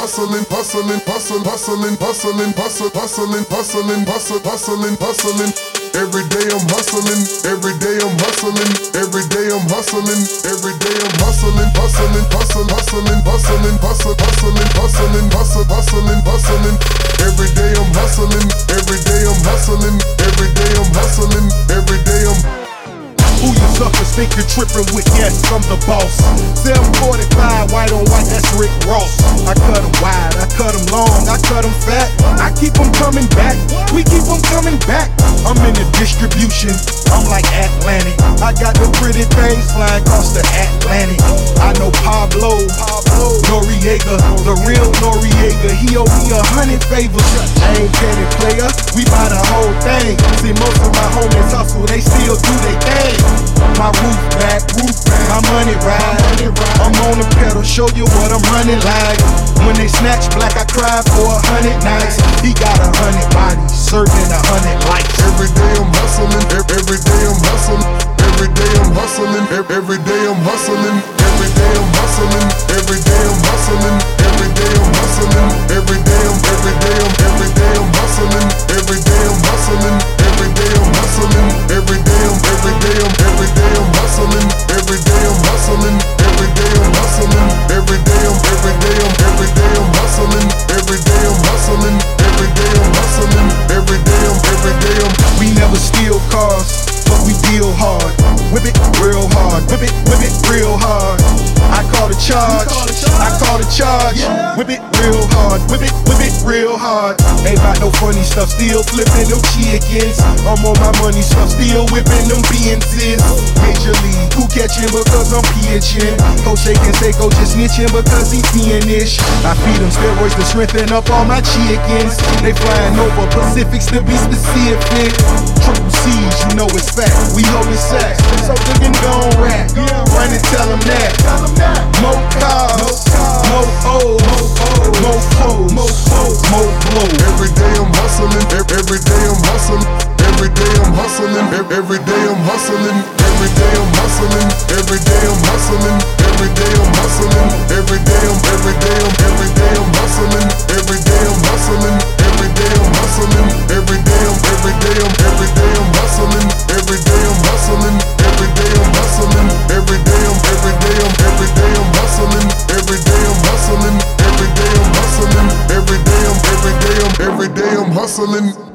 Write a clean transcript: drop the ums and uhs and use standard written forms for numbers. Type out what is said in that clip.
hustling, hustling, hustling, hustling, hustling, hustling, hustling, hustling, hustling. Every day I'm hustling, every day I'm hustling, every day I'm hustling, every day I'm hustling, hustling, hustling, hustling, hustling, hustling, hustling, hustling, hustling, hustling. Every day I'm hustling, every day I'm hustling, every day I'm hustling, every day I'm. Who you suckers think you're tripping with? Yes, I'm the boss. 745, white on white, that's Rick Ross. I cut them wide, I cut them long, I cut them fat. I keep them coming back, we keep them coming back. I'm in the distribution, I'm like Atlantic. I got the pretty things flying across the Atlantic. I know Pablo Noriega, the real Noriega. He owe me 100 favors. I ain't petty player, we buy the whole thing. See, most of my homies hustle, they still do their thing. My roof back, my money ride. I'm on the pedal, show you what I'm running like. When they snatch black, I cry for 100 nights. He got 100 bodies, serving 100 lives. Every day I'm hustling, every day I'm hustling, every day I'm hustling, every day I'm hustling, every day I'm hustling, every day I'm hustling, every day I'm hustling, every day I'm hustling, every day I'm hustling, every day I'm hustling, every day I'm hustling, every day I'm hustling, every day I'm hustling, every day I'm hustling, every day I'm hustling, every day I'm hustling, every day I'm. We never steal cars, but we deal hard. Whip it real hard, whip it real hard. I call the charge, I call the charge. Whip it real hard, whip it real hard. Ain't about no funny stuff, still flipping them chickens. I'm on my money stuff, still whipping them BNCs. Major League, who catching because I'm pitching? Coach shaking, say coach just snitching because he fiendish. I feed them steroids to strengthen up all my chickens. They flying over Pacifics to be specific. Triple C's, you know it's fact. We holding sacks, so they can go on rap. Run and tell them that. More cars, more O's, more foes, more blow. Every day I'm hustling, every day I'm hustling, every day I'm hustling, every day I'm hustling, every day I'm hustling, every day I'm hustling, every day I'm hustling, every day I'm hustling, every day I'm hustling, every day I'm hustling, every day I'm hustling, every day I'm hustling, every day I'm hustling, every day I'm hustling, every day I'm hustling, every day I'm hustling, every day I'm hustling.